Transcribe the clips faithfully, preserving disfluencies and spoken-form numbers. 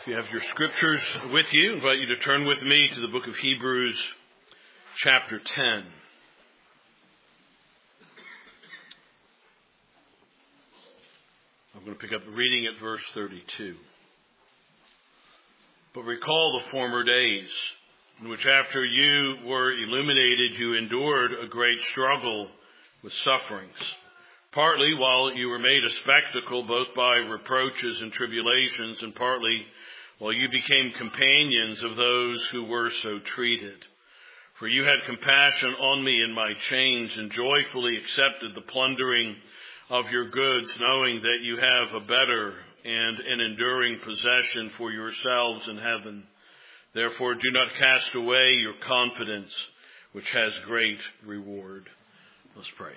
If you have your scriptures with you, I invite you to turn with me to the book of Hebrews, chapter ten. I'm going to pick up the reading at verse thirty-two. But recall the former days, in which after you were illuminated, you endured a great struggle with sufferings, partly while you were made a spectacle, both by reproaches and tribulations, and partly while you became companions of those who were so treated. For you had compassion on me in my chains, and joyfully accepted the plundering of your goods, knowing that you have a better and an enduring possession for yourselves in heaven. Therefore do not cast away your confidence, which has great reward. Let's pray.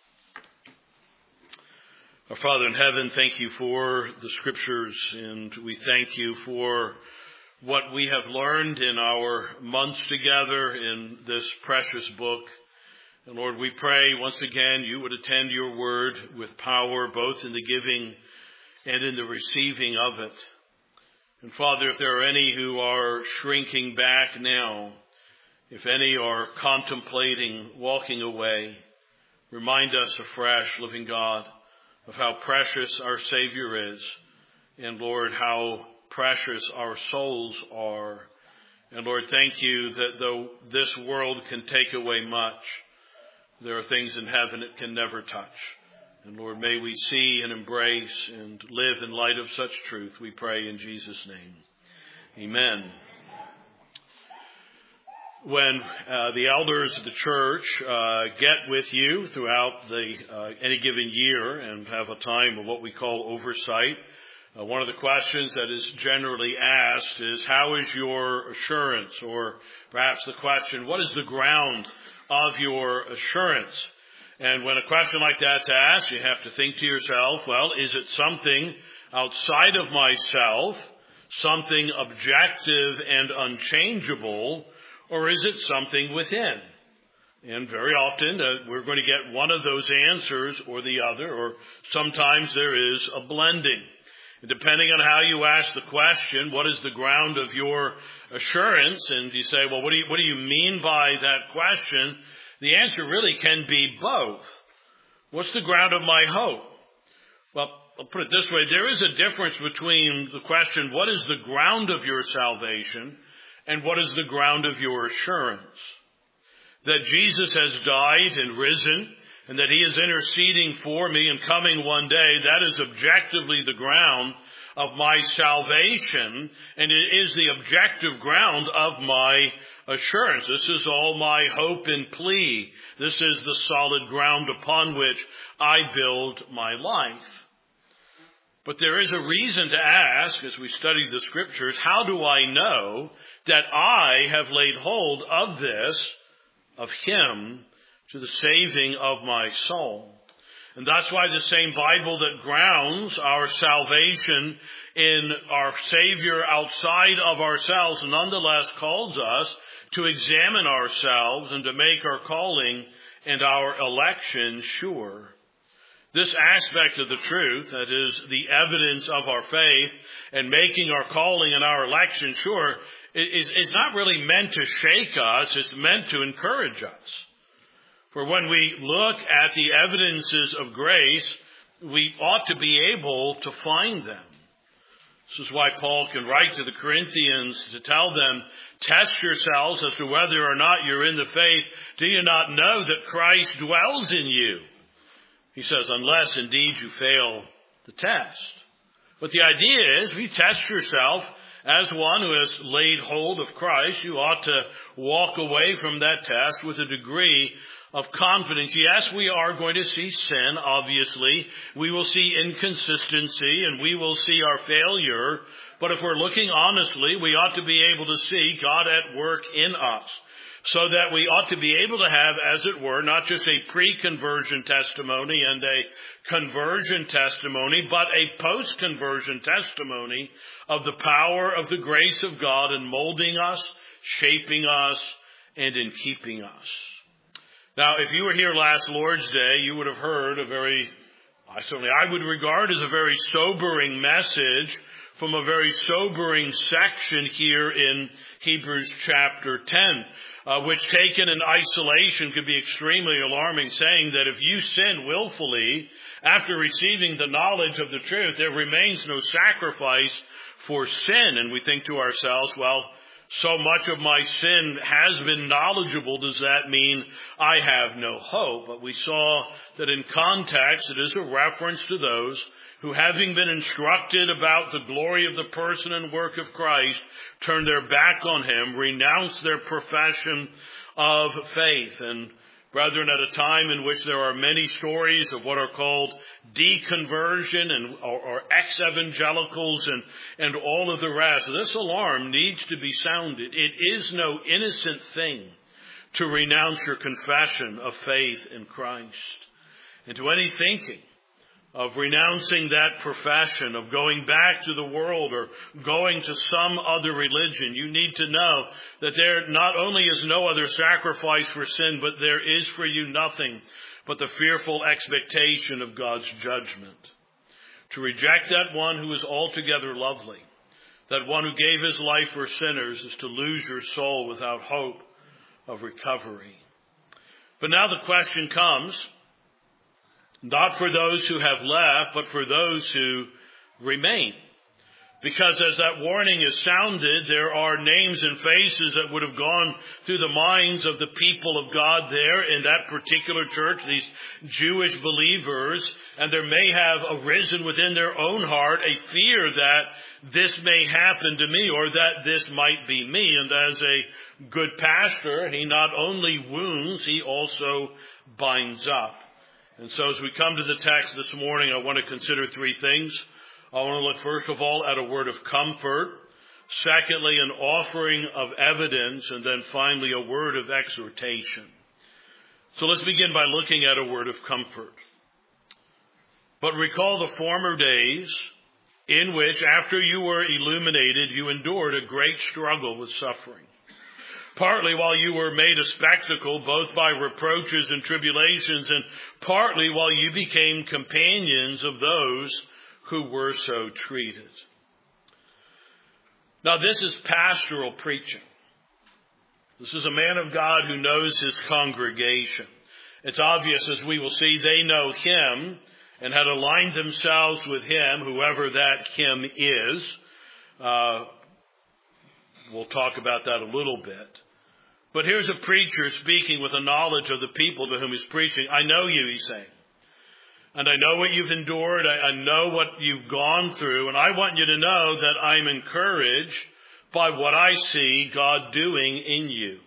Our Father in heaven, thank you for the scriptures, and we thank you for what we have learned in our months together in this precious book. And Lord, we pray once again you would attend your word with power, both in the giving and in the receiving of it. And Father, if there are any who are shrinking back now, if any are contemplating walking away, remind us afresh, living God, of how precious our Savior is, and Lord, how precious our souls are. And Lord, thank you that though this world can take away much, there are things in heaven it can never touch. And Lord, may we see and embrace and live in light of such truth, we pray in Jesus' name. Amen. When uh, the elders of the church uh, get with you throughout the uh, any given year and have a time of what we call oversight, uh, one of the questions that is generally asked is, how is your assurance? Or perhaps the question, what is the ground of your assurance? And when a question like that's asked, you have to think to yourself, well, is it something outside of myself, something objective and unchangeable, or is it something within? And very often uh, we're going to get one of those answers or the other, or sometimes there is a blending. And depending on how you ask the question, what is the ground of your assurance? And you say, well, what do you, what do you mean by that question? The answer really can be both. What's the ground of my hope? Well, I'll put it this way. There is a difference between the question, what is the ground of your salvation, and what is the ground of your assurance? That Jesus has died and risen, and that he is interceding for me and coming one day, that is objectively the ground of my salvation, and it is the objective ground of my assurance. This is all my hope and plea. This is the solid ground upon which I build my life. But there is a reason to ask, as we study the scriptures, how do I know that I have laid hold of this, of him, to the saving of my soul? And that's why the same Bible that grounds our salvation in our Savior outside of ourselves nonetheless calls us to examine ourselves and to make our calling and our election sure. This aspect of the truth, that is the evidence of our faith and making our calling and our election sure, is, is not really meant to shake us, it's meant to encourage us. For when we look at the evidences of grace, we ought to be able to find them. This is why Paul can write to the Corinthians to tell them, test yourselves as to whether or not you're in the faith. Do you not know that Christ dwells in you? He says, unless indeed you fail the test. But the idea is, if you test yourself as one who has laid hold of Christ, you ought to walk away from that test with a degree of confidence. Yes, we are going to see sin, obviously. We will see inconsistency and we will see our failure. But if we're looking honestly, we ought to be able to see God at work in us, so that we ought to be able to have, as it were, not just a pre-conversion testimony and a conversion testimony, but a post-conversion testimony of the power of the grace of God in molding us, shaping us, and in keeping us. Now, if you were here last Lord's Day, you would have heard a very, I certainly I would regard as a very sobering message from a very sobering section here in Hebrews chapter ten, uh, which taken in isolation could be extremely alarming, saying that if you sin willfully after receiving the knowledge of the truth, there remains no sacrifice for sin. And we think to ourselves, well, so much of my sin has been knowledgeable. Does that mean I have no hope? But we saw that in context, it is a reference to those who, having been instructed about the glory of the person and work of Christ, turn their back on him, renounce their profession of faith. And brethren, at a time in which there are many stories of what are called deconversion and or, or ex-evangelicals and, and all of the rest, this alarm needs to be sounded. It is no innocent thing to renounce your confession of faith in Christ. And to any thinking of renouncing that profession, of going back to the world or going to some other religion, you need to know that there not only is no other sacrifice for sin, but there is for you nothing but the fearful expectation of God's judgment. To reject that one who is altogether lovely, that one who gave his life for sinners, is to lose your soul without hope of recovery. But now the question comes, not for those who have left, but for those who remain. Because as that warning is sounded, there are names and faces that would have gone through the minds of the people of God there in that particular church, these Jewish believers, and there may have arisen within their own heart a fear that this may happen to me or that this might be me. And as a good pastor, he not only wounds, he also binds up. And so as we come to the text this morning, I want to consider three things. I want to look first of all at a word of comfort. Secondly, an offering of evidence. And then finally, a word of exhortation. So let's begin by looking at a word of comfort. But recall the former days in which, after you were illuminated, you endured a great struggle with suffering. Partly while you were made a spectacle, both by reproaches and tribulations, and partly while you became companions of those who were so treated. Now this is pastoral preaching. This is a man of God who knows his congregation. It's obvious, as we will see, they know him and had aligned themselves with him, whoever that him is. Uh, we'll talk about that a little bit. But here's a preacher speaking with a knowledge of the people to whom he's preaching. I know you, he's saying. And I know what you've endured. I, I know what you've gone through. And I want you to know that I'm encouraged by what I see God doing in you.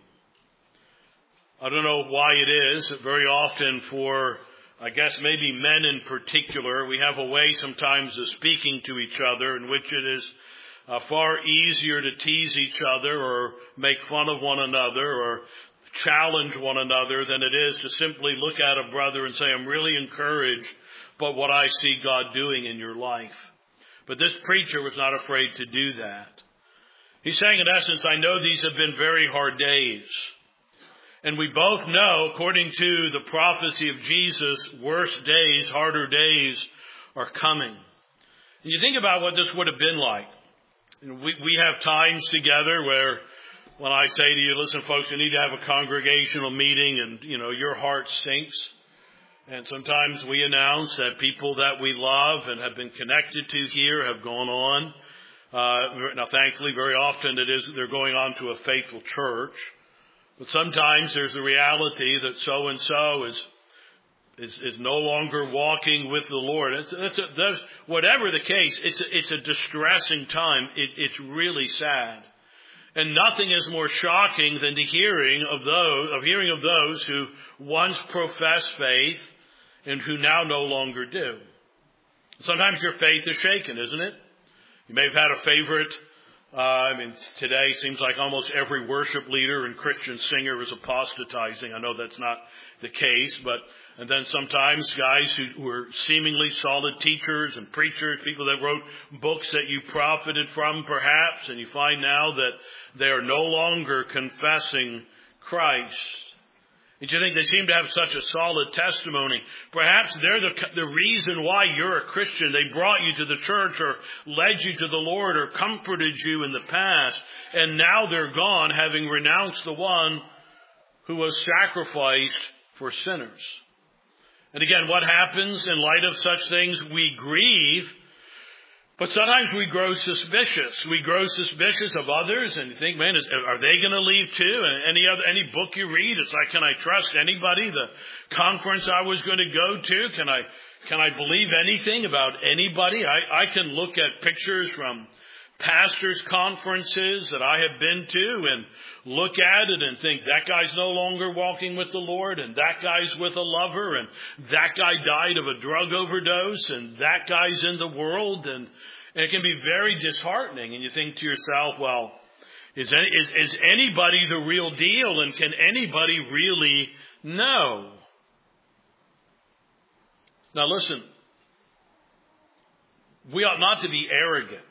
I don't know why it is that very often for, I guess maybe men in particular, we have a way sometimes of speaking to each other in which it is Uh, far easier to tease each other or make fun of one another or challenge one another than it is to simply look at a brother and say, I'm really encouraged by what I see God doing in your life. But this preacher was not afraid to do that. He's saying, in essence, I know these have been very hard days. And we both know, according to the prophecy of Jesus, worse days, harder days are coming. And you think about what this would have been like. We, we have times together where when I say to you, listen, folks, you need to have a congregational meeting and, you know, your heart sinks. And sometimes we announce that people that we love and have been connected to here have gone on. Uh, now, thankfully, very often it is they're going on to a faithful church. But sometimes there's the reality that so-and-so is Is, is no longer walking with the Lord. It's, it's a, that's, whatever the case, it's a, it's a distressing time. It, it's really sad, and nothing is more shocking than the hearing of those of hearing of those who once professed faith and who now no longer do. Sometimes your faith is shaken, isn't it? You may have had a favorite. Uh, I mean, today seems like almost every worship leader and Christian singer is apostatizing. I know that's not the case, but and then sometimes guys who were seemingly solid teachers and preachers, people that wrote books that you profited from perhaps, and you find now that they are no longer confessing Christ. And you think they seem to have such a solid testimony. Perhaps they're the, the reason why you're a Christian. They brought you to the church or led you to the Lord or comforted you in the past. And now they're gone, having renounced the one who was sacrificed for sinners. And again, what happens in light of such things? We grieve. But sometimes we grow suspicious. We grow suspicious of others and you think, man, is, are they going to leave too? And any other, any book you read, it's like, can I trust anybody? The conference I was going to go to, can I, can I believe anything about anybody? I, I can look at pictures from pastors' conferences that I have been to and look at it and think that guy's no longer walking with the Lord and that guy's with a lover and that guy died of a drug overdose and that guy's in the world and, and it can be very disheartening. And you think to yourself, well, is, any, is, is anybody the real deal and can anybody really know? Now listen, we ought not to be arrogant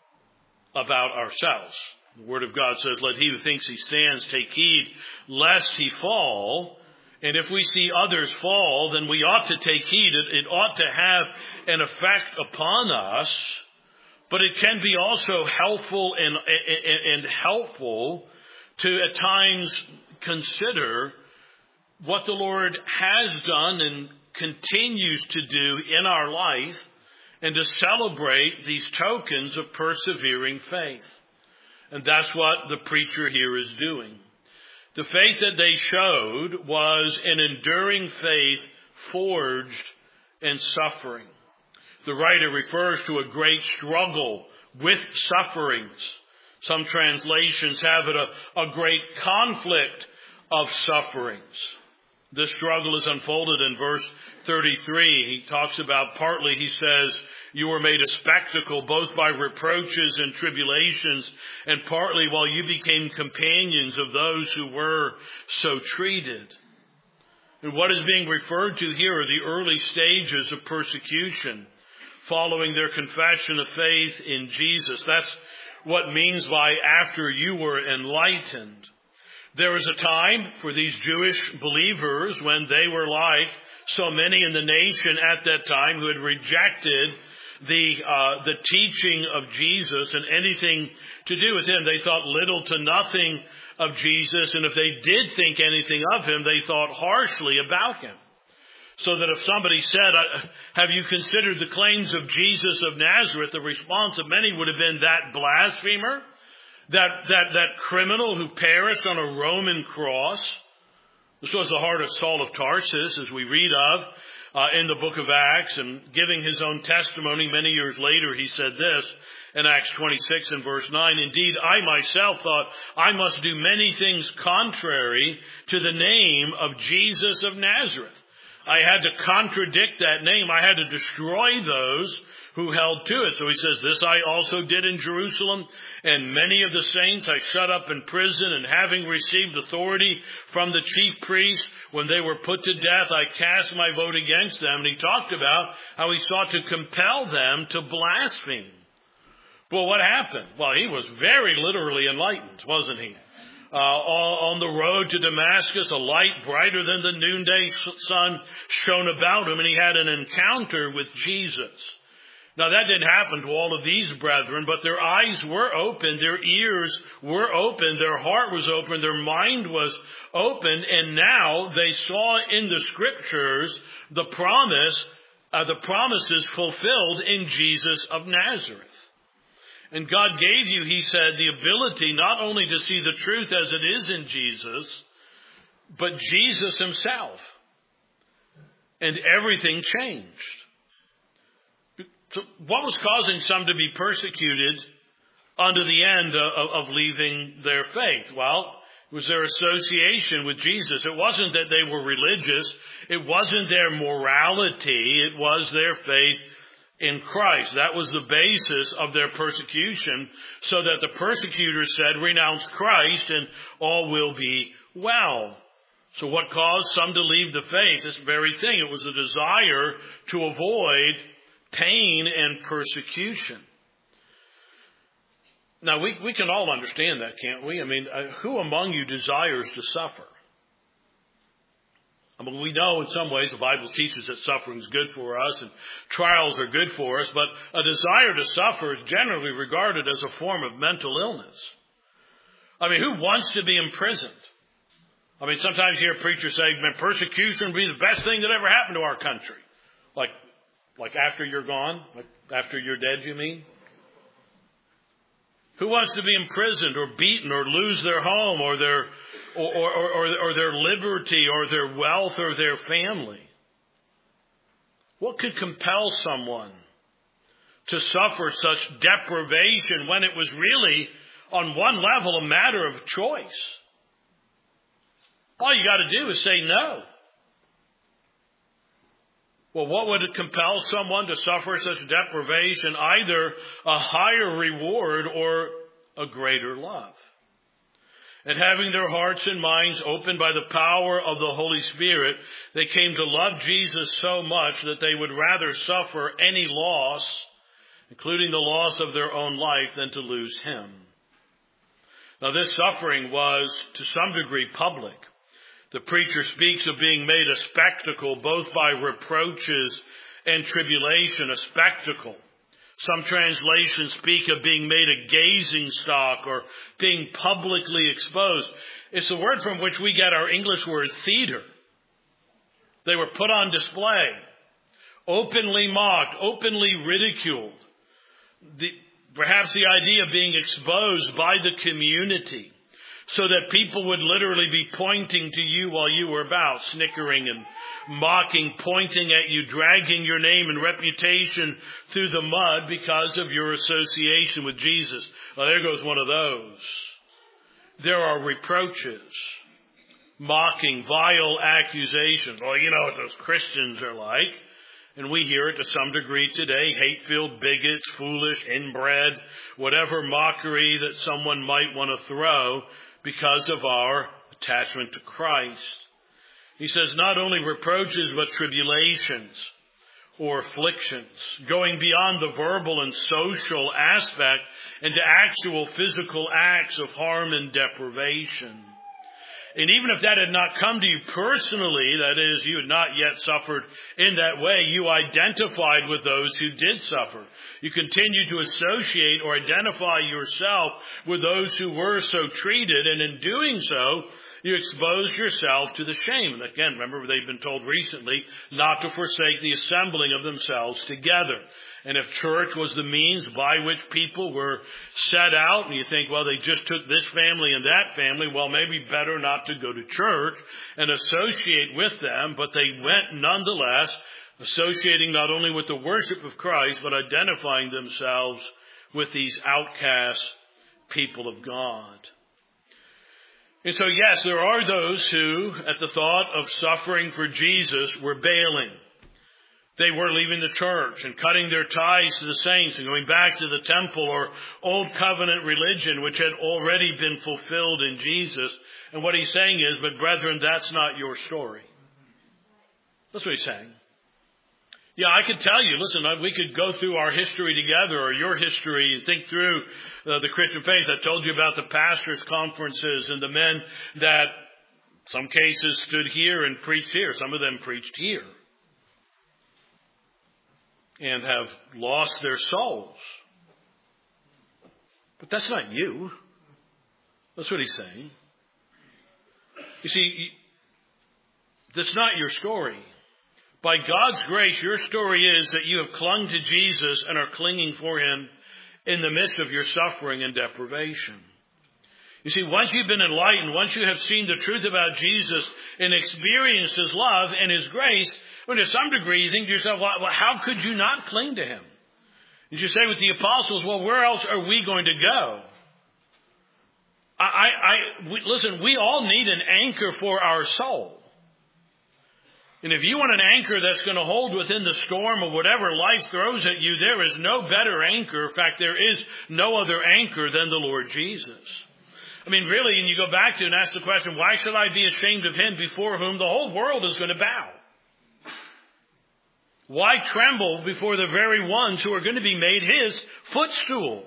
about ourselves. The Word of God says, let he who thinks he stands take heed lest he fall. And if we see others fall, then we ought to take heed. It, it ought to have an effect upon us. But it can be also helpful and, and, and helpful to at times consider what the Lord has done and continues to do in our life, and to celebrate these tokens of persevering faith. And that's what the preacher here is doing. The faith that they showed was an enduring faith forged in suffering. The writer refers to a great struggle with sufferings. Some translations have it a, a great conflict of sufferings. This struggle is unfolded in verse thirty-three. He talks about partly, he says, you were made a spectacle both by reproaches and tribulations, and partly while you became companions of those who were so treated. And what is being referred to here are the early stages of persecution following their confession of faith in Jesus. That's what it means by after you were enlightened. There was a time for these Jewish believers when they were like so many in the nation at that time who had rejected the uh, the teaching of Jesus and anything to do with him. They thought little to nothing of Jesus, and if they did think anything of him, they thought harshly about him. So that if somebody said, have you considered the claims of Jesus of Nazareth, the response of many would have been, that blasphemer? That, that, that criminal who perished on a Roman cross. This was the heart of Saul of Tarsus, as we read of uh, in the book of Acts. And giving his own testimony many years later, he said this in Acts twenty-six and verse nine. Indeed, I myself thought I must do many things contrary to the name of Jesus of Nazareth. I had to contradict that name. I had to destroy those who held to it. So he says, this I also did in Jerusalem, and many of the saints I shut up in prison, and having received authority from the chief priests, when they were put to death, I cast my vote against them. And he talked about how he sought to compel them to blaspheme. Well, what happened? Well, he was very literally enlightened, wasn't he? Uh, on the road to Damascus, a light brighter than the noonday sun shone about him, and he had an encounter with Jesus. Now, that didn't happen to all of these brethren, but their eyes were open, their ears were open, their heart was open, their mind was open, and now they saw in the Scriptures the promise, uh, the promises fulfilled in Jesus of Nazareth. And God gave you, he said, the ability not only to see the truth as it is in Jesus, but Jesus himself. And everything changed. So what was causing some to be persecuted unto the end of, of leaving their faith? Well, it was their association with Jesus. It wasn't that they were religious. It wasn't their morality. It was their faith in Christ. That was the basis of their persecution, so that the persecutors said, renounce Christ and all will be well. So what caused some to leave the faith? This very thing. It was a desire to avoid pain and persecution. Now, we, we can all understand that, can't we? I mean, uh, who among you desires to suffer? I mean, we know in some ways the Bible teaches that suffering is good for us and trials are good for us, but a desire to suffer is generally regarded as a form of mental illness. I mean, who wants to be imprisoned? I mean, sometimes you hear preachers say, man, persecution would be the best thing that ever happened to our country. Like, like after you're gone? Like after you're dead, you mean? Who wants to be imprisoned or beaten or lose their home or their or, or, or, or their liberty or their wealth or their family? What could compel someone to suffer such deprivation when it was really, on one level, a matter of choice? All you got to do is say no. Well, what would compel someone to suffer such deprivation? Either a higher reward or a greater love. And having their hearts and minds opened by the power of the Holy Spirit, they came to love Jesus so much that they would rather suffer any loss, including the loss of their own life, than to lose him. Now, this suffering was, to some degree, public. The preacher speaks of being made a spectacle, both by reproaches and tribulation, a spectacle. Some translations speak of being made a gazing stock or being publicly exposed. It's the word from which we get our English word theater. They were put on display, openly mocked, openly ridiculed. The, perhaps the idea of being exposed by the community, so that people would literally be pointing to you while you were about, snickering and mocking, pointing at you, dragging your name and reputation through the mud because of your association with Jesus. Well, there goes one of those. There are reproaches, mocking, vile accusations. Well, you know what those Christians are like. And we hear it to some degree today, hate-filled bigots, foolish, inbred, whatever mockery that someone might want to throw because of our attachment to Christ. He says not only reproaches, but tribulations or afflictions, going beyond the verbal and social aspect into actual physical acts of harm and deprivation. And even if that had not come to you personally, that is, you had not yet suffered in that way, you identified with those who did suffer. You continue to associate or identify yourself with those who were so treated, and in doing so, you expose yourself to the shame. And again, remember, they've been told recently not to forsake the assembling of themselves together. And if church was the means by which people were set out, and you think, well, they just took this family and that family, well, maybe better not to go to church and associate with them, but they went nonetheless, associating not only with the worship of Christ, but identifying themselves with these outcast people of God. And so, yes, there are those who, at the thought of suffering for Jesus, were bailing. They were leaving the church and cutting their ties to the saints and going back to the temple or old covenant religion, which had already been fulfilled in Jesus. And what he's saying is, but brethren, that's not your story. That's what he's saying. Yeah, I could tell you, listen, we could go through our history together or your history and think through uh, the Christian faith. I told you about the pastors' conferences and the men that some cases stood here and preached here. Some of them preached here and have lost their souls. But that's not you. That's what he's saying. You see, that's not your story. By God's grace, your story is that you have clung to Jesus and are clinging for him in the midst of your suffering and deprivation. You see, once you've been enlightened, once you have seen the truth about Jesus and experienced his love and his grace, well, to some degree you think to yourself, well, how could you not cling to him? And you say with the apostles, well, where else are we going to go? I, I, I we, listen, we all need an anchor for our soul. And if you want an anchor that's going to hold within the storm of whatever life throws at you, there is no better anchor. In fact, there is no other anchor than the Lord Jesus. I mean, really, and you go back to and ask the question, why should I be ashamed of him before whom the whole world is going to bow? Why tremble before the very ones who are going to be made his footstool?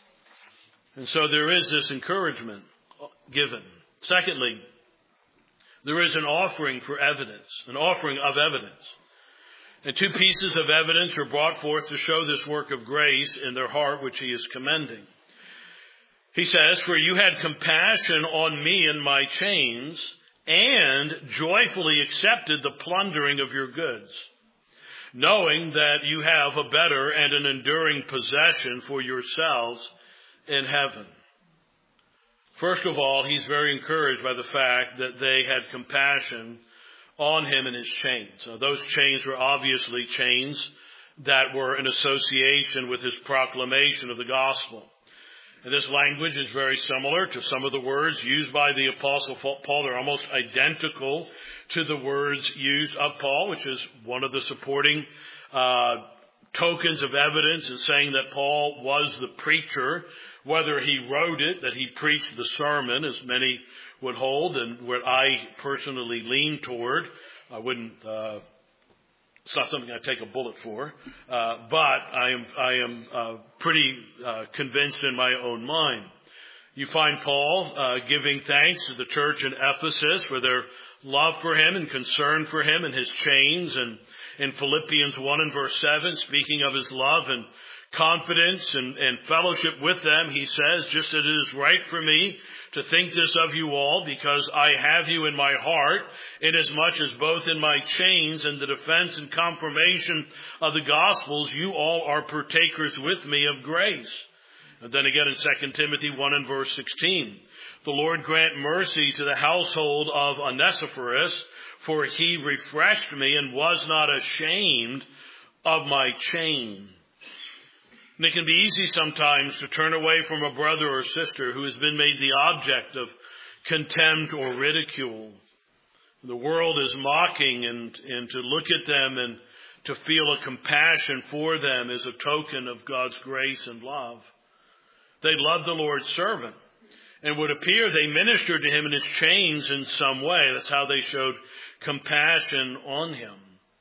And so there is this encouragement given. Secondly, There is an offering for evidence, an offering of evidence. And two pieces of evidence are brought forth to show this work of grace in their heart, which he is commending. He says, "For you had compassion on me in my chains, and joyfully accepted the plundering of your goods, knowing that you have a better and an enduring possession for yourselves in heaven." First of all, he's very encouraged by the fact that they had compassion on him in his chains. Now, those chains were obviously chains that were in association with his proclamation of the gospel. And this language is very similar to some of the words used by the Apostle Paul. They're almost identical to the words used of Paul, which is one of the supporting uh, tokens of evidence in saying that Paul was the preacher, whether he wrote it, that he preached the sermon, as many would hold, and what I personally lean toward. I wouldn't... Uh, It's not something I take a bullet for, uh, but I am I am uh, pretty uh, convinced in my own mind. You find Paul uh, giving thanks to the church in Ephesus for their love for him and concern for him and his chains. And in Philippians one and verse seven, speaking of his love and confidence and, and fellowship with them, he says, "Just as it is right for me to think this of you all, because I have you in my heart, inasmuch as both in my chains and the defense and confirmation of the Gospels, you all are partakers with me of grace." And then again in Second Timothy one and verse sixteen, "The Lord grant mercy to the household of Onesiphorus, for he refreshed me and was not ashamed of my chain." And it can be easy sometimes to turn away from a brother or sister who has been made the object of contempt or ridicule. The world is mocking, and, and to look at them and to feel a compassion for them is a token of God's grace and love. They loved the Lord's servant, and would appear they ministered to him in his chains in some way. That's how they showed compassion on him.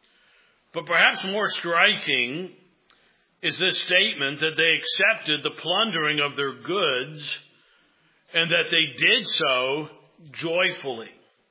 But perhaps more striking is this statement that they accepted the plundering of their goods and that they did so joyfully.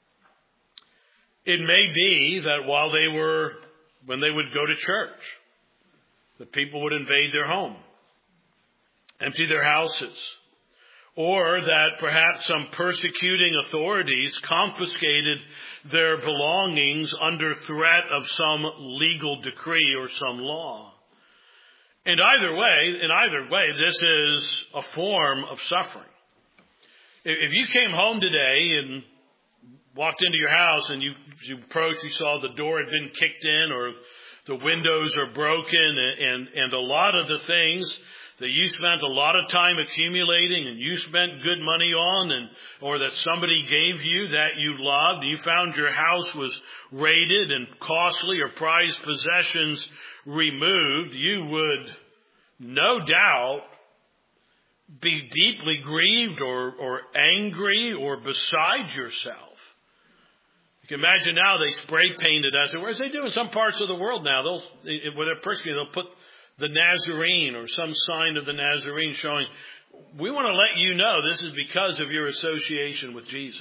It may be that while they were, when they would go to church, that people would invade their home, empty their houses, or that perhaps some persecuting authorities confiscated their belongings under threat of some legal decree or some law. And either way, in either way, this is a form of suffering. If you came home today and walked into your house and you, you approached, you saw the door had been kicked in or the windows are broken and, and, and a lot of the things that you spent a lot of time accumulating and you spent good money on, and or that somebody gave you that you loved, you found your house was raided and costly or prized possessions removed, you would no doubt be deeply grieved or, or angry or beside yourself. You can imagine now they spray painted us, or as they do in some parts of the world now, they'll, where they're persecuted, they'll put the Nazarene or some sign of the Nazarene showing, we want to let you know this is because of your association with Jesus.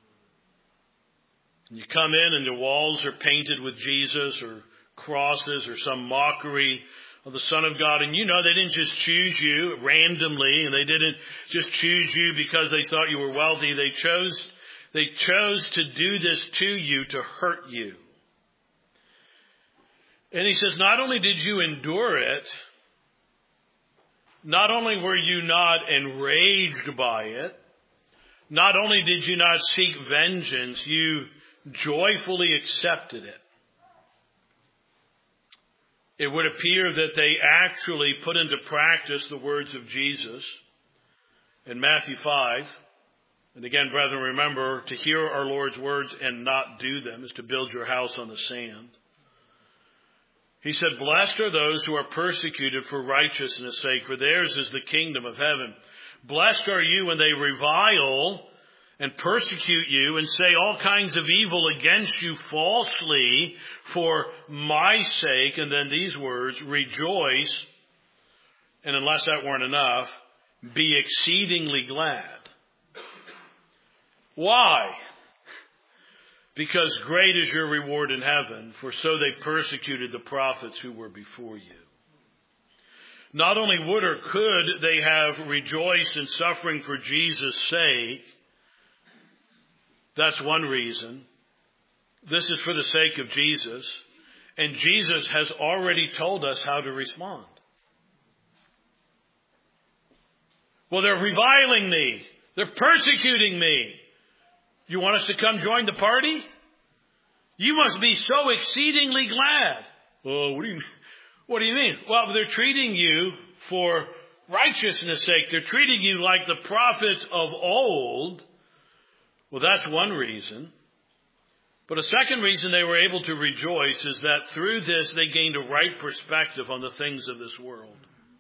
You come in and the walls are painted with Jesus or crosses or some mockery of the Son of God. And you know they didn't just choose you randomly, and they didn't just choose you because they thought you were wealthy. They chose, they chose to do this to you to hurt you. And he says, not only did you endure it, not only were you not enraged by it, not only did you not seek vengeance, you joyfully accepted it. It would appear that they actually put into practice the words of Jesus in Matthew five. And again, brethren, remember, to hear our Lord's words and not do them is to build your house on the sand. He said, blessed are those who are persecuted for righteousness' sake, for theirs is the kingdom of heaven. Blessed are you when they revile and persecute you and say all kinds of evil against you falsely for my sake. And then these words, rejoice, and unless that weren't enough, be exceedingly glad. Why? because great is your reward in heaven, for so they persecuted the prophets who were before you. Not only would or could they have rejoiced in suffering for Jesus' sake, that's one reason. This is for the sake of Jesus, and Jesus has already told us how to respond. Well, they're reviling me. They're persecuting me. You want us to come join the party? You must be so exceedingly glad. Oh, what do you, what do you mean? Well, they're treating you for righteousness' sake. They're treating you like the prophets of old. Well, that's one reason. But a second reason they were able to rejoice is that through this they gained a right perspective on the things of this world.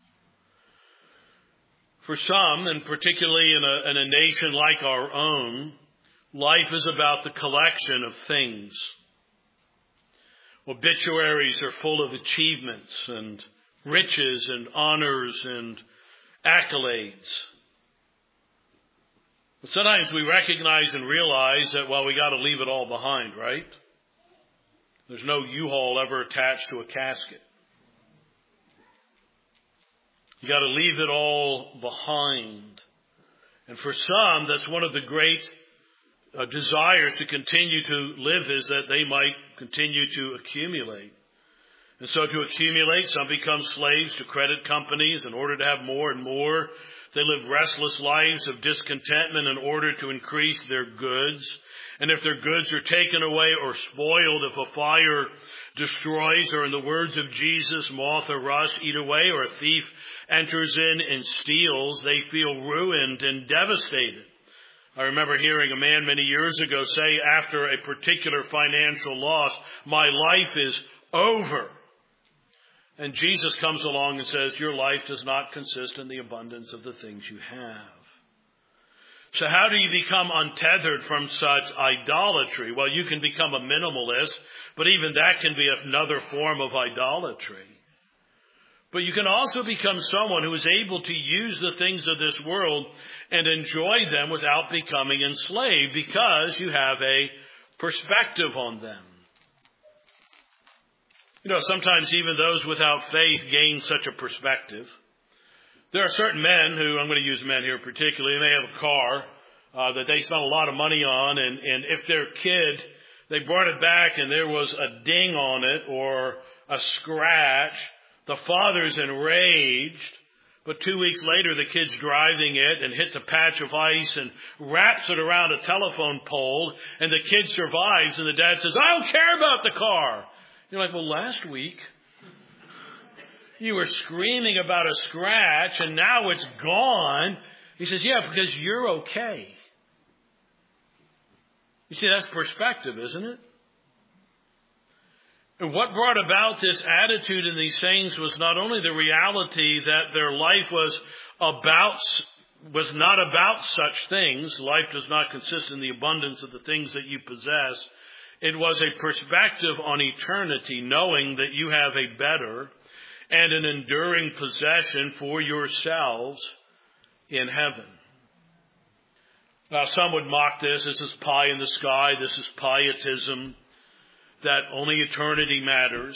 For some, and particularly in a, in a nation like our own, life is about the collection of things. Obituaries are full of achievements and riches and honors and accolades. But sometimes we recognize and realize that, well, we got to leave it all behind, right? There's no U-Haul ever attached to a casket. You got to leave it all behind. And for some, that's one of the great uh, desires to continue to live, is that they might continue to accumulate. And so to accumulate, some become slaves to credit companies in order to have more and more. They live restless lives of discontentment in order to increase their goods. And if their goods are taken away or spoiled, if a fire destroys, or in the words of Jesus, moth or rust eat away, or a thief enters in and steals, they feel ruined and devastated. I remember hearing a man many years ago say after a particular financial loss, my life is over. And Jesus comes along and says, your life does not consist in the abundance of the things you have. So how do you become untethered from such idolatry? Well, you can become a minimalist, but even that can be another form of idolatry. But you can also become someone who is able to use the things of this world and enjoy them without becoming enslaved, because you have a perspective on them. You know, sometimes even those without faith gain such a perspective. There are certain men who, I'm going to use men here particularly, and they have a car uh, that they spend a lot of money on, and, and if their kid, they brought it back and there was a ding on it or a scratch, the father's enraged, but two weeks later the kid's driving it and hits a patch of ice and wraps it around a telephone pole, and the kid survives, and the dad says, I don't care about the car. You're like, well, last week you were screaming about a scratch and now it's gone. He says, yeah, because you're okay. You see, that's perspective, isn't it? And what brought about this attitude in these things was not only the reality that their life was about, was not about such things. Life does not consist in the abundance of the things that you possess. It was a perspective on eternity, knowing that you have a better and an enduring possession for yourselves in heaven. Now, some would mock this. This is pie in the sky. This is pietism, that only eternity matters.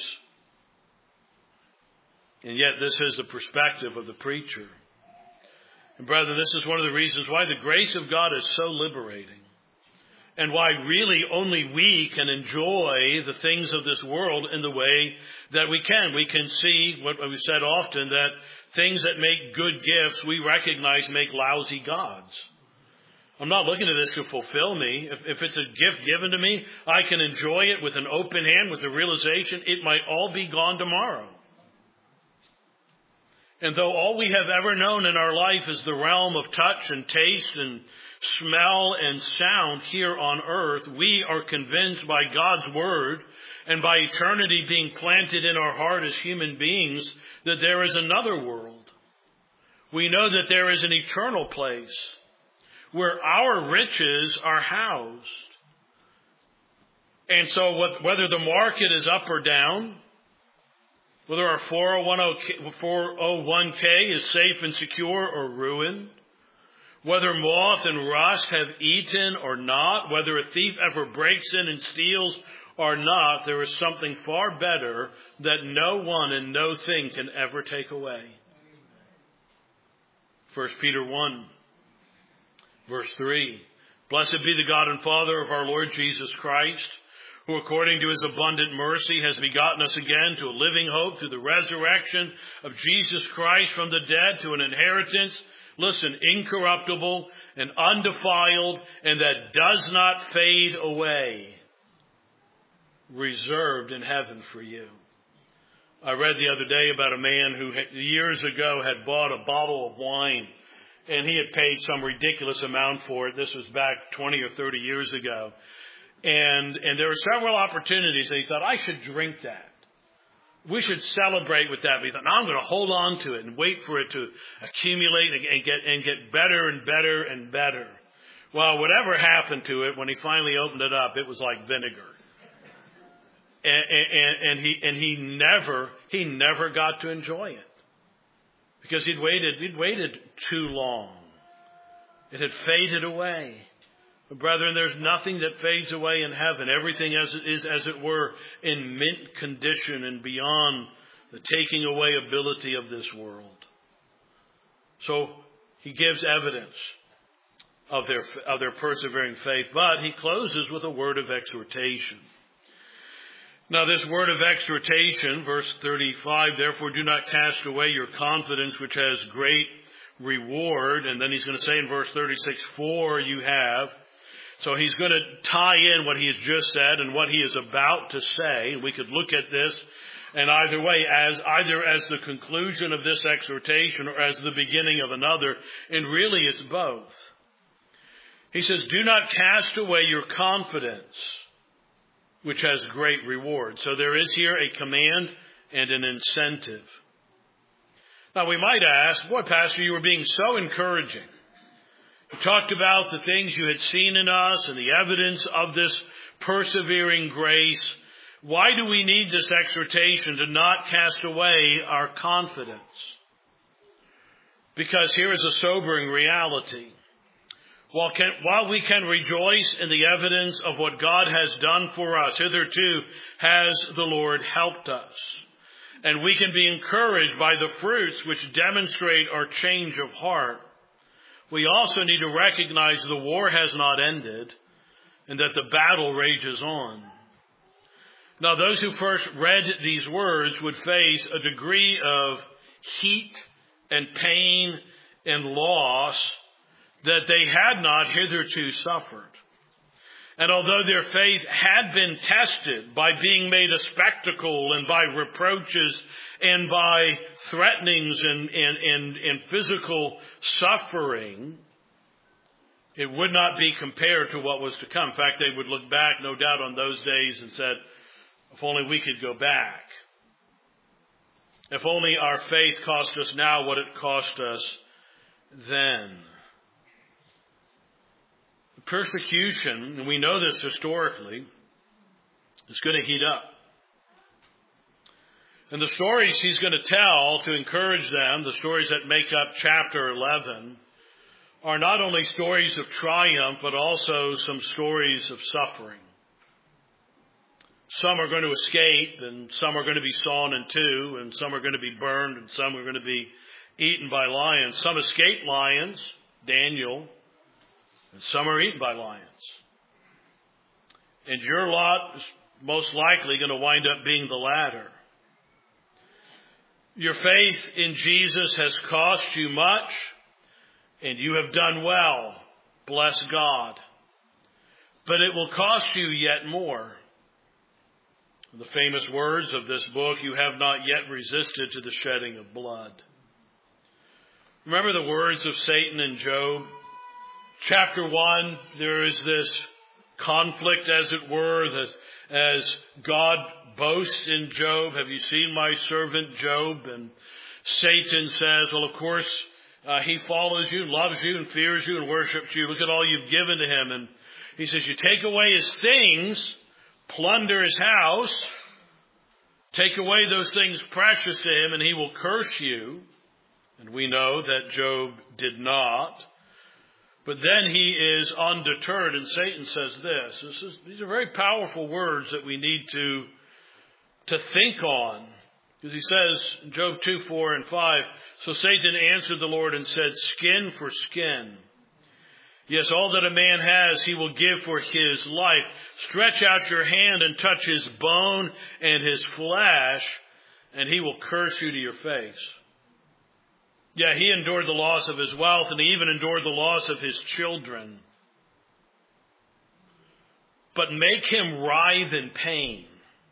And yet this is the perspective of the preacher. And brethren, this is one of the reasons why the grace of God is so liberating. And why really only we can enjoy the things of this world in the way that we can. We can see, what we've said often, that things that make good gifts, we recognize make lousy gods. I'm not looking at this to fulfill me. If, if it's a gift given to me, I can enjoy it with an open hand, with the realization it might all be gone tomorrow. And though all we have ever known in our life is the realm of touch and taste and smell and sound here on earth, we are convinced by God's word and by eternity being planted in our heart as human beings that there is another world. We know that there is an eternal place where our riches are housed. And so whether the market is up or down, whether our four oh one k is safe and secure or ruined, whether moth and rust have eaten or not, whether a thief ever breaks in and steals or not, there is something far better that no one and no thing can ever take away. First Peter one, verse three. Blessed be the God and Father of our Lord Jesus Christ, who according to his abundant mercy has begotten us again to a living hope through the resurrection of Jesus Christ from the dead to an inheritance, listen, incorruptible and undefiled, and that does not fade away, reserved in heaven for you. I read the other day about a man who years ago had bought a bottle of wine, and he had paid some ridiculous amount for it. This was back twenty or thirty years ago. And, and there were several opportunities that he thought, I should drink that. We should celebrate with that. But he thought, no, I'm going to hold on to it and wait for it to accumulate and, and get, and get better and better and better. Well, whatever happened to it, when he finally opened it up, it was like vinegar. And, and, and he, and he never, he never got to enjoy it. Because he'd waited, he'd waited too long. It had faded away. But brethren, there's nothing that fades away in heaven. Everything as it is, as it were, in mint condition and beyond the taking away ability of this world. So he gives evidence of their, of their persevering faith. But he closes with a word of exhortation. Now this word of exhortation, verse thirty-five, therefore do not cast away your confidence, which has great reward. And then he's going to say in verse thirty-six, for you have. So he's going to tie in what he has just said and what he is about to say. We could look at this and either way, as either as the conclusion of this exhortation or as the beginning of another. And really it's both. He says, do not cast away your confidence, which has great reward. So there is here a command and an incentive. Now we might ask, boy, Pastor, you were being so encouraging. You talked about the things you had seen in us and the evidence of this persevering grace. Why do we need this exhortation to not cast away our confidence? Because here is a sobering reality. While, can, while we can rejoice in the evidence of what God has done for us, hitherto has the Lord helped us. And we can be encouraged by the fruits which demonstrate our change of heart. We also need to recognize the war has not ended and that the battle rages on. Now, those who first read these words would face a degree of heat and pain and loss that they had not hitherto suffered. And although their faith had been tested by being made a spectacle and by reproaches and by threatenings and, and, and, and physical suffering, it would not be compared to what was to come. In fact, they would look back, no doubt, on those days and said, if only we could go back. If only our faith cost us now what it cost us then. Persecution, and we know this historically, is going to heat up. And the stories he's going to tell to encourage them, the stories that make up chapter eleven, are not only stories of triumph, but also some stories of suffering. Some are going to escape, and some are going to be sawn in two, and some are going to be burned, and some are going to be eaten by lions. Some escape lions, Daniel, and some are eaten by lions. And your lot is most likely going to wind up being the latter. Your faith in Jesus has cost you much, and you have done well. Bless God. But it will cost you yet more. The famous words of this book, you have not yet resisted to the shedding of blood. Remember the words of Satan and Job? Chapter one, there is this conflict, as it were, that as God boasts in Job, have you seen my servant Job? And Satan says, well, of course, uh, he follows you, loves you, and fears you, and worships you. Look at all you've given to him. And he says, you take away his things, plunder his house, take away those things precious to him, and he will curse you. And we know that Job did not. But then he is undeterred, and Satan says this. this is, these are very powerful words that we need to, to think on. Because he says in Job two, four, and five, so Satan answered the Lord and said, skin for skin. Yes, all that a man has he will give for his life. Stretch out your hand and touch his bone and his flesh, and he will curse you to your face. Yeah, he endured the loss of his wealth, and he even endured the loss of his children. But make him writhe in pain.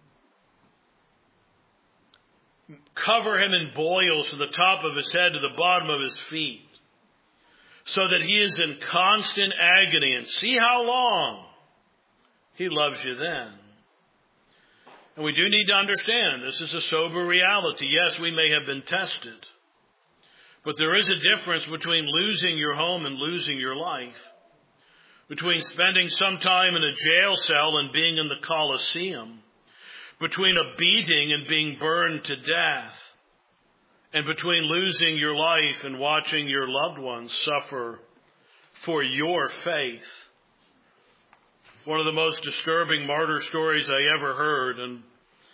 Cover him in boils from the top of his head to the bottom of his feet, so that he is in constant agony, and see how long he loves you then. And we do need to understand this is a sober reality. Yes, we may have been tested, but there is a difference between losing your home and losing your life, between spending some time in a jail cell and being in the Colosseum, between a beating and being burned to death, and between losing your life and watching your loved ones suffer for your faith. One of the most disturbing martyr stories I ever heard, and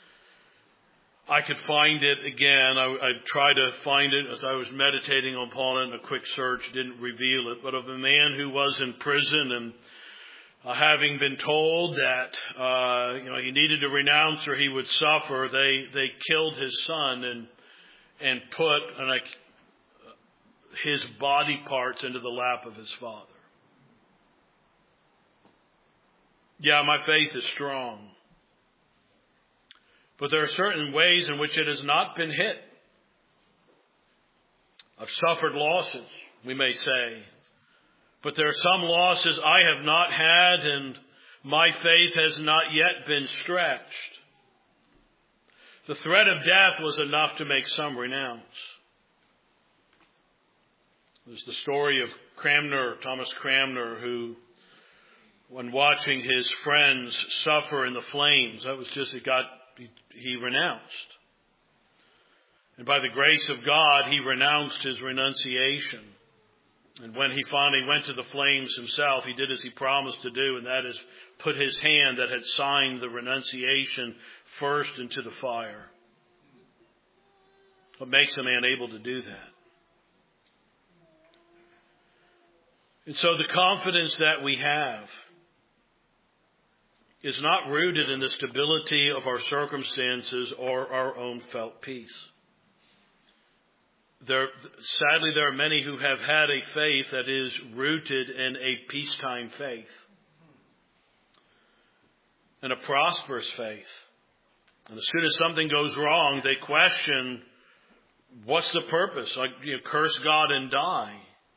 I could find it again. I, I tried to find it as I was meditating upon it, and a quick search didn't reveal it, but of a man who was in prison and uh, having been told that uh, you know he needed to renounce or he would suffer, they they killed his son and and put like his body parts into the lap of his father. Yeah, my faith is strong. But there are certain ways in which it has not been hit. I've suffered losses, we may say. But there are some losses I have not had, and my faith has not yet been stretched. The threat of death was enough to make some renounce. There's the story of Cranmer, Thomas Cranmer, who, when watching his friends suffer in the flames, that was just, it got, he, he renounced. And by the grace of God, he renounced his renunciation. And when he finally went to the flames himself, he did as he promised to do, and that is put his hand that had signed the renunciation first into the fire. What makes a man able to do that? And so the confidence that we have is not rooted in the stability of our circumstances or our own felt peace. There, sadly, there are many who have had a faith that is rooted in a peacetime faith and a prosperous faith. And as soon as something goes wrong, they question, what's the purpose? Like, you know, curse God and die.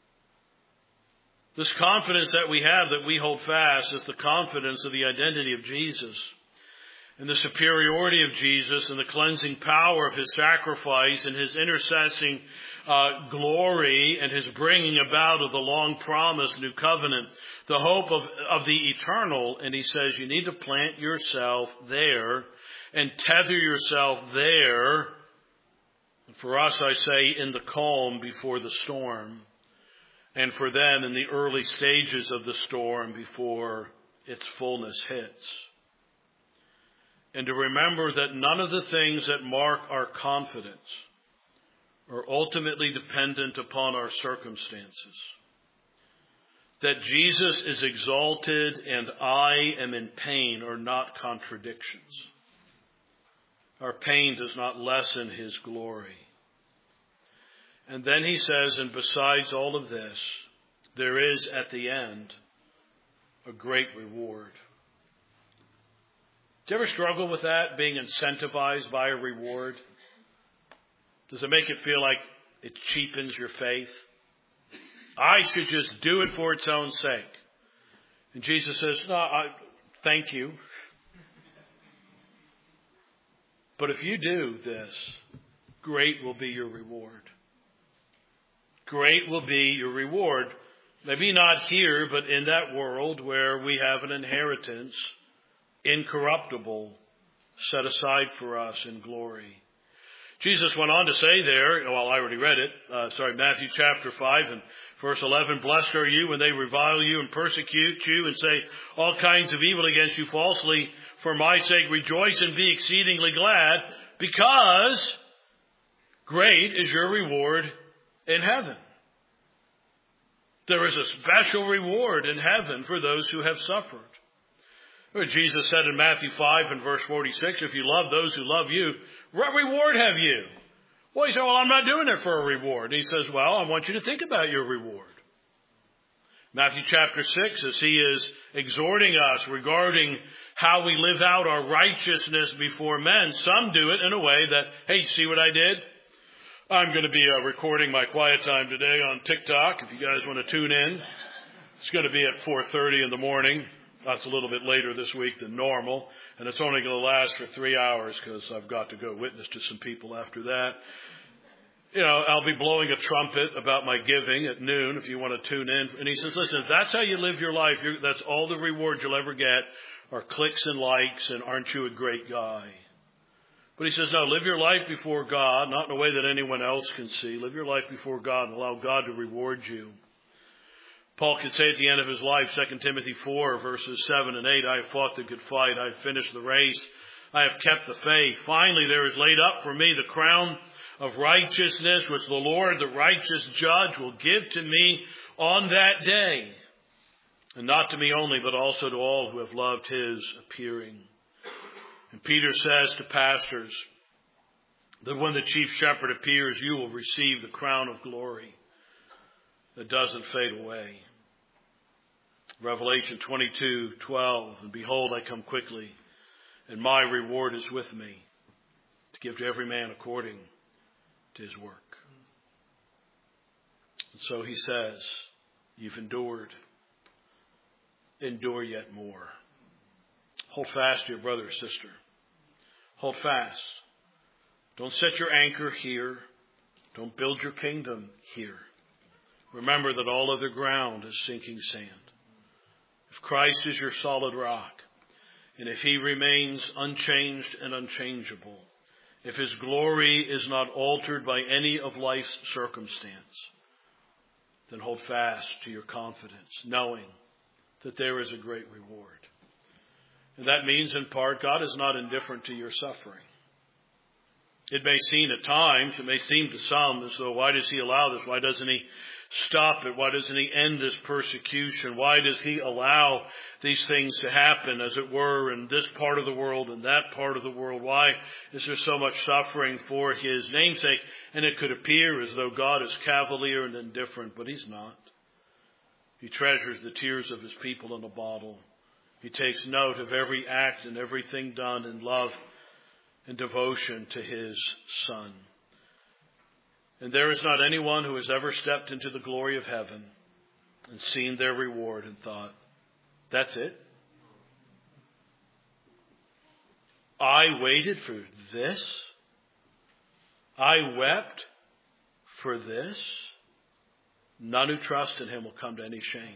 This confidence that we have, that we hold fast, is the confidence of the identity of Jesus and the superiority of Jesus and the cleansing power of his sacrifice and his intercessing uh, glory and his bringing about of the long-promised new covenant, the hope of, of the eternal. And he says you need to plant yourself there and tether yourself there. And for us, I say, in the calm before the storm. And for them, in the early stages of the storm before its fullness hits. And to remember that none of the things that mark our confidence are ultimately dependent upon our circumstances. That Jesus is exalted and I am in pain are not contradictions. Our pain does not lessen his glory. And then he says, and besides all of this, there is at the end a great reward. Do you ever struggle with that, being incentivized by a reward? Does it make it feel like it cheapens your faith? I should just do it for its own sake. And Jesus says, no, I, thank you. But if you do this, great will be your reward. Great will be your reward. Maybe not here, but in that world where we have an inheritance, incorruptible, set aside for us in glory. Jesus went on to say there, well, I already read it, uh, sorry, Matthew chapter five and Verse eleven, blessed are you when they revile you and persecute you and say all kinds of evil against you falsely. For my sake, rejoice and be exceedingly glad, because great is your reward in heaven. There is a special reward in heaven for those who have suffered. Or Jesus said in Matthew five and verse forty-six, if you love those who love you, what reward have you? Well, he said, well, I'm not doing it for a reward. And he says, well, I want you to think about your reward. Matthew chapter six, as he is exhorting us regarding how we live out our righteousness before men, some do it in a way that, hey, see what I did? I'm going to be uh, recording my quiet time today on TikTok. If you guys want to tune in, it's going to be at four thirty in the morning. That's a little bit later this week than normal. And it's only going to last for three hours because I've got to go witness to some people after that. You know, I'll be blowing a trumpet about my giving at noon if you want to tune in. And he says, listen, if that's how you live your life, you're, that's all the reward you'll ever get are clicks and likes and aren't you a great guy? But he says, no, live your life before God, not in a way that anyone else can see. Live your life before God and allow God to reward you. Paul could say at the end of his life, Second Timothy four, verses seven and eight, I have fought the good fight, I have finished the race, I have kept the faith. Finally, there is laid up for me the crown of righteousness, which the Lord, the righteous judge, will give to me on that day. And not to me only, but also to all who have loved his appearing. And Peter says to pastors that when the chief shepherd appears, you will receive the crown of glory that doesn't fade away. Revelation twenty-two twelve, and behold, I come quickly, and my reward is with me, to give to every man according to his work. And so he says, you've endured, endure yet more. Hold fast to your brother or sister. Hold fast. Don't set your anchor here. Don't build your kingdom here. Remember that all other ground is sinking sand. If Christ is your solid rock, and if he remains unchanged and unchangeable, if his glory is not altered by any of life's circumstance, then hold fast to your confidence, knowing that there is a great reward. And that means, in part, God is not indifferent to your suffering. It may seem at times, it may seem to some as though, why does he allow this? Why doesn't he stop it? Why doesn't he end this persecution? Why does he allow these things to happen, as it were, in this part of the world and that part of the world? Why is there so much suffering for his namesake? And it could appear as though God is cavalier and indifferent, but he's not. He treasures the tears of his people in a bottle. He takes note of every act and everything done in love and devotion to his Son. And there is not anyone who has ever stepped into the glory of heaven and seen their reward and thought, that's it? I waited for this? I wept for this? None who trust in him will come to any shame.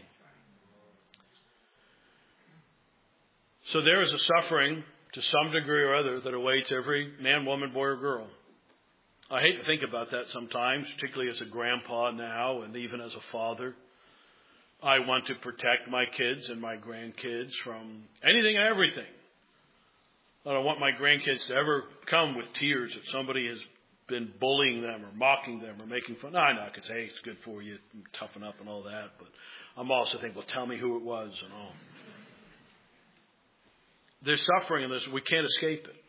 So there is a suffering to some degree or other that awaits every man, woman, boy, or girl. I hate to think about that sometimes, particularly as a grandpa now and even as a father. I want to protect my kids and my grandkids from anything and everything. I don't want my grandkids to ever come with tears if somebody has been bullying them or mocking them or making fun. No, I know, I could say, hey, it's good for you, toughen up and all that. But I'm also thinking, well, tell me who it was and all. There's suffering in this. We can't escape it.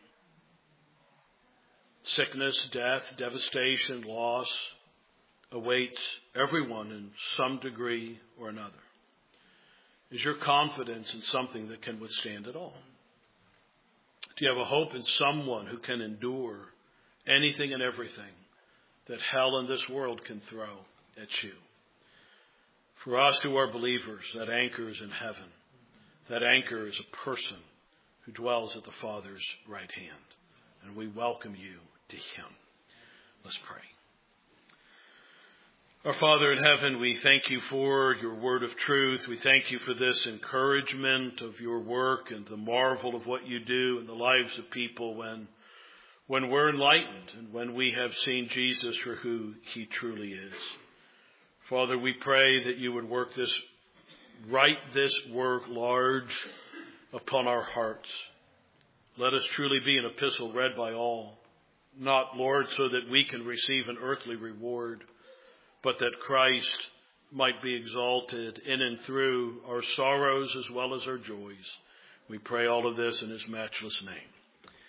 Sickness, death, devastation, loss awaits everyone in some degree or another. Is your confidence in something that can withstand it all? Do you have a hope in someone who can endure anything and everything that hell and this world can throw at you? For us who are believers, that anchor is in heaven. That anchor is a person who dwells at the Father's right hand. And we welcome you to him. Let's pray. Our Father in heaven, we thank you for your word of truth. We thank you for this encouragement of your work and the marvel of what you do in the lives of people when, when we're enlightened and when we have seen Jesus for who he truly is. Father, we pray that you would work this, write this work large upon our hearts. Let us truly be an epistle read by all, not, Lord, so that we can receive an earthly reward, but that Christ might be exalted in and through our sorrows as well as our joys. We pray all of this in his matchless name.